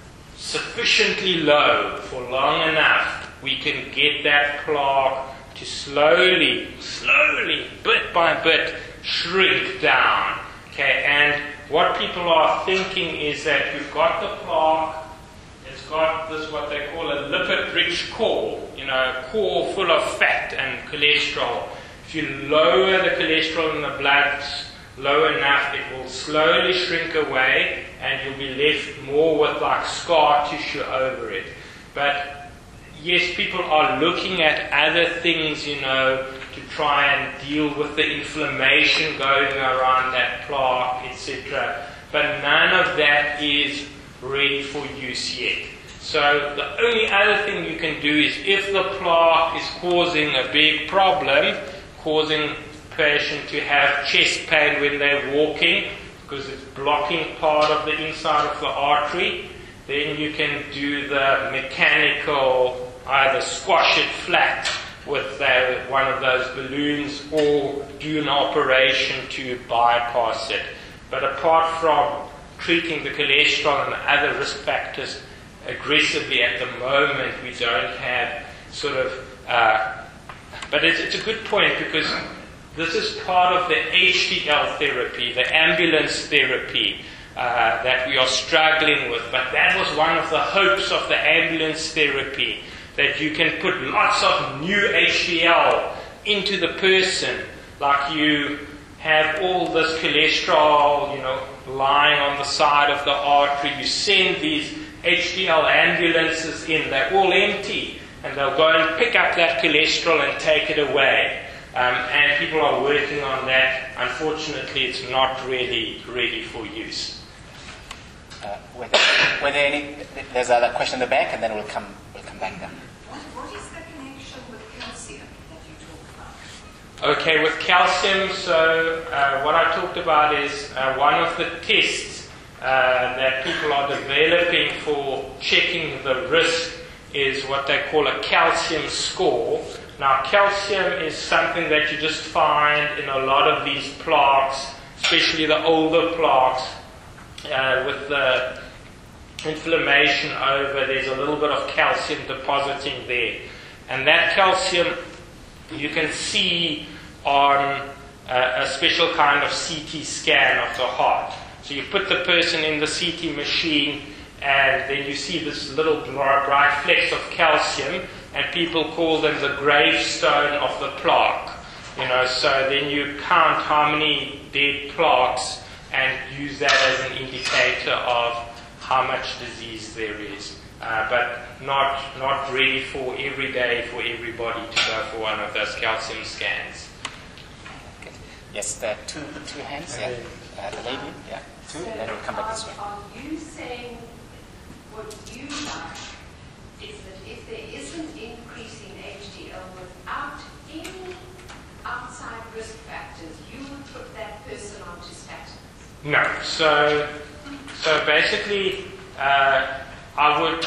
Speaker 2: sufficiently low for long enough, we can get that plaque to slowly, slowly, bit by bit, shrink down. Okay, and what people are thinking is that you've got the plaque, it's got this what they call a lipid-rich core, you know, a core full of fat and cholesterol. If you lower the cholesterol in the blood low enough, it will slowly shrink away, and you'll be left more with like scar tissue over it. But yes, people are looking at other things, you know, to try and deal with the inflammation going around that plaque, et cetera. But none of that is ready for use yet. So the only other thing you can do is if the plaque is causing a big problem, causing the patient to have chest pain when they're walking, because it's blocking part of the inside of the artery, then you can do the mechanical, either squash it flat with uh, one of those balloons or do an operation to bypass it. But apart from treating the cholesterol and other risk factors aggressively at the moment, we don't have sort of, uh, but it's, it's a good point, because this is part of the H D L therapy, the ambulance therapy uh, that we are struggling with. But that was one of the hopes of the ambulance therapy, that you can put lots of new H D L into the person, like you have all this cholesterol, you know, lying on the side of the artery. You send these H D L ambulances in, they're all empty, and they'll go and pick up that cholesterol and take it away. Um, and people are working on that. Unfortunately, it's not really ready for use.
Speaker 3: Uh, were, there, were there any? There's another question in the back, and then we'll come. We'll come back down.
Speaker 8: What, what is the connection with calcium that you talk about?
Speaker 2: Okay, with calcium, so uh, what I talked about is uh, one of the tests uh, that people are developing for checking the risk is what they call a calcium score. Now, calcium is something that you just find in a lot of these plaques, especially the older plaques, uh, with the inflammation over, there's a little bit of calcium depositing there. And that calcium you can see on a, a special kind of C T scan of the heart. So you put the person in the C T machine, and then you see this little bright flecks of calcium, and people call them the gravestone of the plaque. You know, so then you count how many dead plaques and use that as an indicator of how much disease there is. Uh, but not not ready for every day for everybody to go for one of those calcium scans.
Speaker 3: Good. Yes, there are two, two hands. Yeah. Uh, the lady, yeah, two,
Speaker 8: So
Speaker 3: then we'll come back this way.
Speaker 8: Are you saying what you like is that if there isn't increasing H D L without any outside risk factors, you would put that person onto statins?
Speaker 2: No. So so basically, uh, I would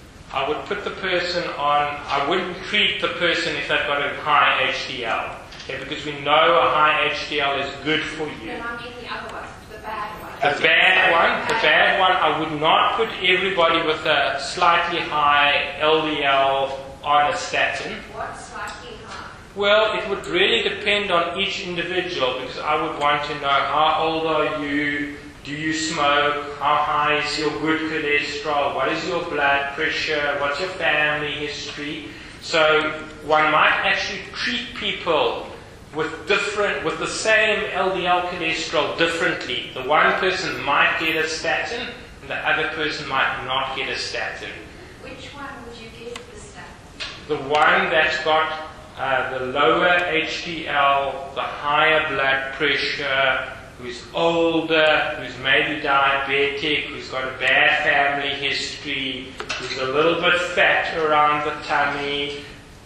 Speaker 2: I would put the person on. I wouldn't treat the person if they've got a high H D L, okay, because we know a high H D L is good for you.
Speaker 8: And I mean the other one, the bad one.
Speaker 2: The bad one, the bad one, I would not put everybody with a slightly high L D L on a statin.
Speaker 8: What's slightly high?
Speaker 2: Well, it would really depend on each individual, because I would want to know how old are you, do you smoke, how high is your good cholesterol, what is your blood pressure, what's your family history. So one might actually treat people with different, with the same L D L cholesterol differently. The one person might get a statin, and the other person might not get a statin.
Speaker 8: Which one would you give the statin?
Speaker 2: The one that's got uh, the lower H D L, the higher blood pressure, who's older, who's maybe diabetic, who's got a bad family history, who's a little bit fat around the tummy,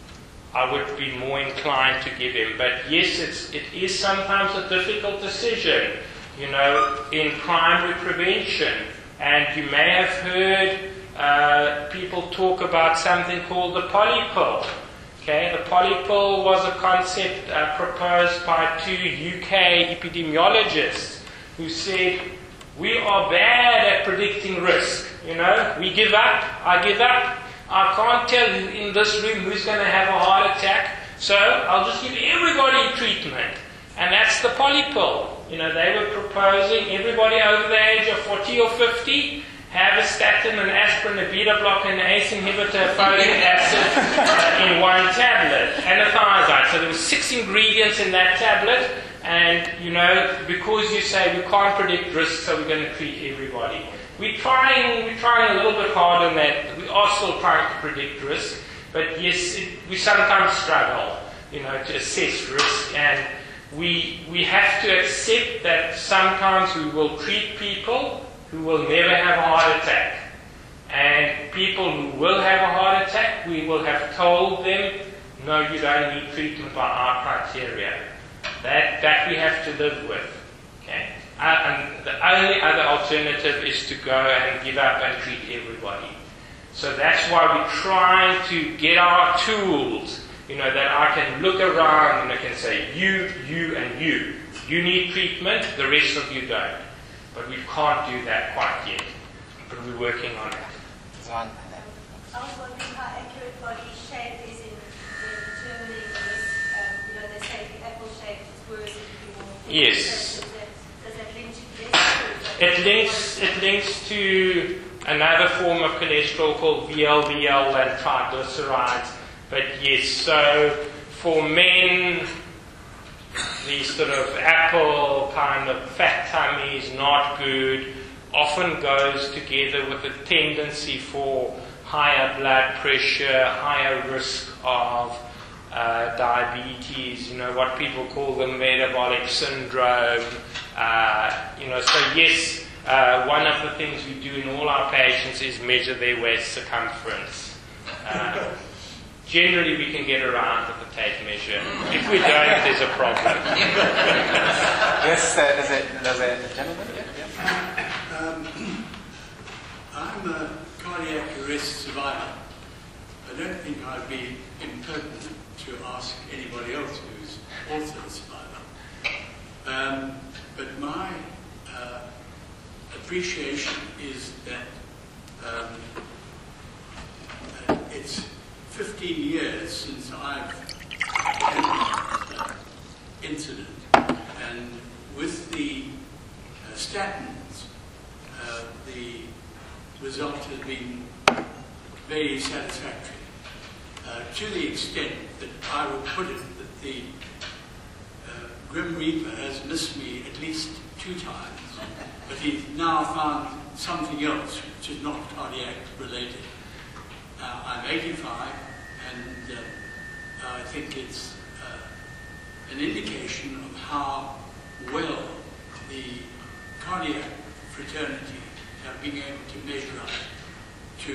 Speaker 2: I would be more inclined to give him. But yes, it's, it is sometimes a difficult decision, you know, in primary prevention. And you may have heard uh, people talk about something called the polypill. Okay, the polypill was a concept uh, proposed by two U K epidemiologists who said, we are bad at predicting risk. You know, we give up, I give up. I can't tell in this room who's going to have a heart attack, so I'll just give everybody treatment. And that's the polypill. You know, they were proposing everybody over the age of forty or fifty have a statin, an aspirin, a beta blocker, an A C E inhibitor, folic acid uh, in one tablet, and a thiazide. So there were six ingredients in that tablet, and, you know, because you say we can't predict risk, so we're going to treat everybody. We're trying, we're trying a little bit hard on that. We are still trying to predict risk, but yes, it, we sometimes struggle, you know, to assess risk, and we we have to accept that sometimes we will treat people who will never have a heart attack, and people who will have a heart attack, we will have told them, no, you don't need treatment by our criteria. That that we have to live with. Okay. Uh, and the only other alternative is to go and give up and treat everybody. So that's why we're trying to get our tools you know, that I can look around and I can say, you, you, and you. You need treatment, the rest of you don't. But we can't do that quite yet. But we're working on it.
Speaker 7: I was wondering how accurate body shape is in, in determining this. Um, you know, they say the apple shape is worse if you want.
Speaker 2: Yes.
Speaker 7: Does that, does that link to cholesterol?
Speaker 2: It links, it links to another form of cholesterol called V L D L and triglycerides. But yes, so for men, the sort of apple kind of fat tummy is not good, often goes together with a tendency for higher blood pressure, higher risk of uh, diabetes, you know, what people call the metabolic syndrome. Uh, you know, so yes, uh, one of the things we do in all our patients is measure their waist circumference. Uh, Generally, we can get around with the tape measure. If we don't, there's a problem.
Speaker 3: Yes, uh, there's, a, there's a gentleman. Yeah, yeah.
Speaker 9: Um, I'm a cardiac arrest survivor. I don't think I'd be impertinent to ask anybody else who's also a survivor. Um, but my uh, appreciation is that um, uh, it's fifteen years since I've had this uh, incident, and with the uh, statins, uh, the result has been very satisfactory, uh, to the extent that I would put it that the uh, Grim Reaper has missed me at least two times, but he's now found something else which is not cardiac related. Uh, I'm eighty-five, and uh, I think it's uh, an indication of how well the cardiac fraternity have been able to measure up to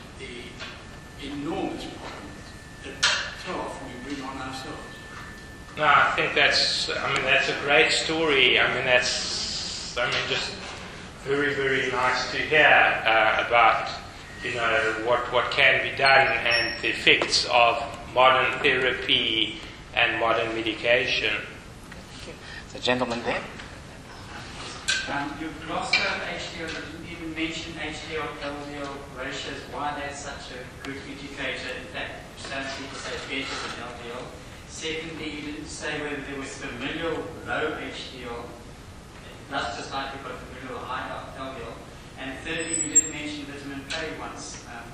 Speaker 9: the enormous problems that so often we bring on ourselves.
Speaker 2: No, I think that's, I mean, that's a great story. I mean, that's, I mean, just very, very nice to hear uh, about, you know, what, what can be done and the effects of modern therapy and modern medication.
Speaker 3: The gentleman there.
Speaker 10: Um, you've glossed over H D L, but didn't even mention H D L L D L ratios, why that's such a good indicator. In fact, some people say better than L D L. Secondly, you didn't say whether there was familial low H D L. That's just like you've got familial high L D L. And thirdly, you didn't mention vitamin K once. Um,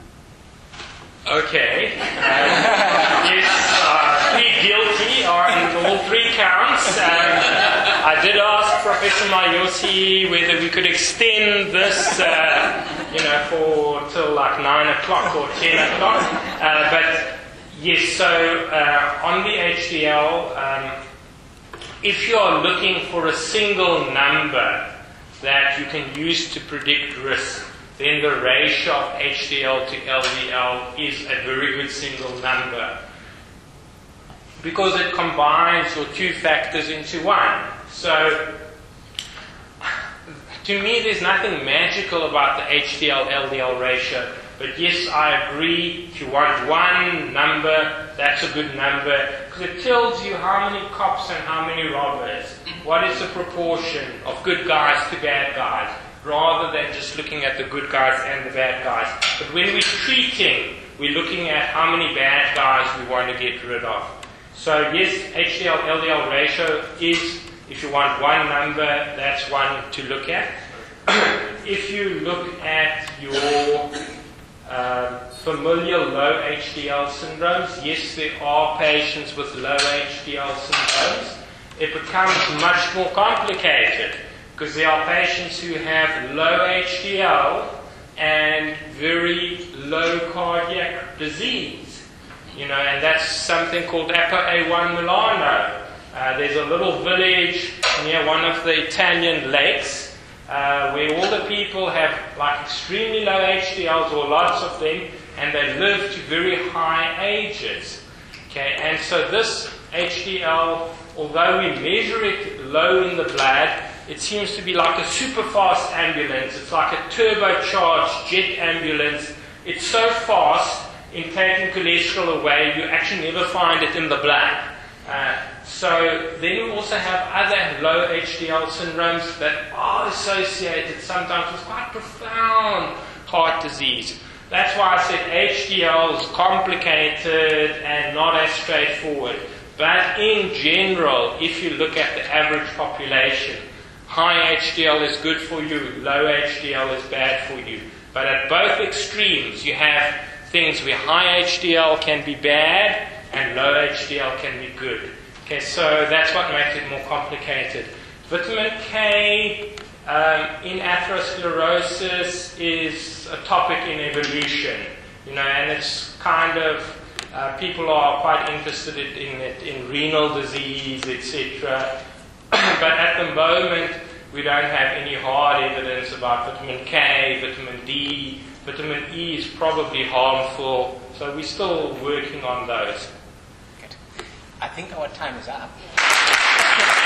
Speaker 2: Okay. Uh, yes, uh, plead guilty or in all three counts. Um, I did ask Professor Mayosi whether we could extend this, uh, you know, for till like nine o'clock or ten o'clock. Uh, but yes, so uh, on the H D L, um, if you are looking for a single number that you can use to predict risk, then the ratio of H D L to L D L is a very good single number, because it combines your two factors into one. So, to me, there's nothing magical about the H D L L D L ratio, but yes, I agree, if you want one number, that's a good number, because it tells you how many cops and how many robbers, what is the proportion of good guys to bad guys, rather than just looking at the good guys and the bad guys. But when we're treating, we're looking at how many bad guys we want to get rid of. So yes, H D L L D L ratio is, if you want one number, that's one to look at. If you look at your uh, familial low H D L syndromes, yes, there are patients with low H D L syndromes. It becomes much more complicated, because there are patients who have low H D L and very low cardiac disease, you know, and that's something called A P O A one Milano. Uh, there's a little village near one of the Italian lakes uh, where all the people have like extremely low H D Ls, or lots of them, and they live to very high ages. Okay, and so this H D L, although we measure it low in the blood, it seems to be like a super fast ambulance. It's like a turbocharged jet ambulance. It's so fast in taking cholesterol away, you actually never find it in the blood. Uh, so then you also have other low H D L syndromes that are associated sometimes with quite profound heart disease. That's why I said H D L is complicated and not as straightforward. But in general, if you look at the average population, high H D L is good for you, low H D L is bad for you. But at both extremes, you have things where high H D L can be bad and low H D L can be good. Okay, so that's what makes it more complicated. Vitamin K um, in atherosclerosis is a topic in evolution, you know, and it's kind of, uh, people are quite interested in it in renal disease, et cetera. But at the moment, we don't have any hard evidence about vitamin K, vitamin D. Vitamin E is probably harmful, so we're still working on those.
Speaker 3: Good. I think our time is up.